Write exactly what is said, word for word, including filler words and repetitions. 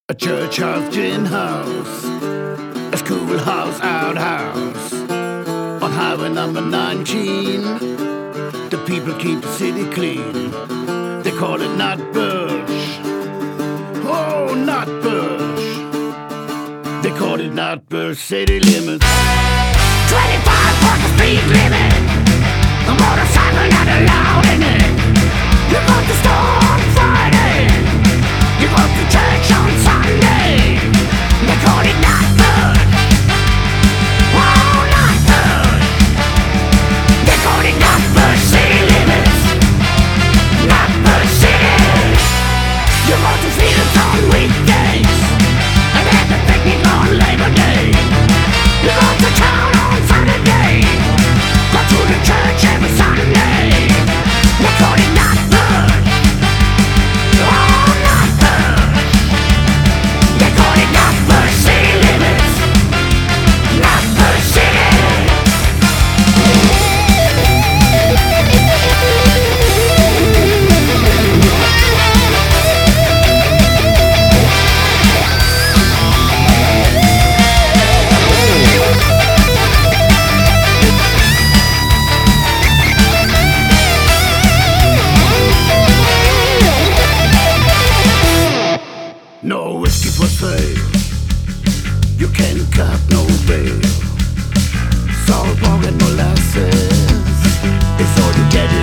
A church house, gin house, a schoolhouse, outhouse. On highway number nineteen, the people keep the city clean. They call it Nutbush. Oh, Nutbush. They call it Nutbush city limits. twenty-five for the speed limit. A motorcycle not allowed in it. You go to store on Friday. You go to church on Sunday. They call it Nutbush. Oh, Nutbush. They call it Nutbush city limits. Nutbush city. You go to fields on weekdays and have the picnic on Labor Day. You go to town on Saturday. Go to the church every Sunday. They call it Nutbush. Oh, Nutbush. They call it Nutbush city limits. Nutbush city. No whiskey for sale. You can't cut no bail. Salt, pork and molasses. It's all you get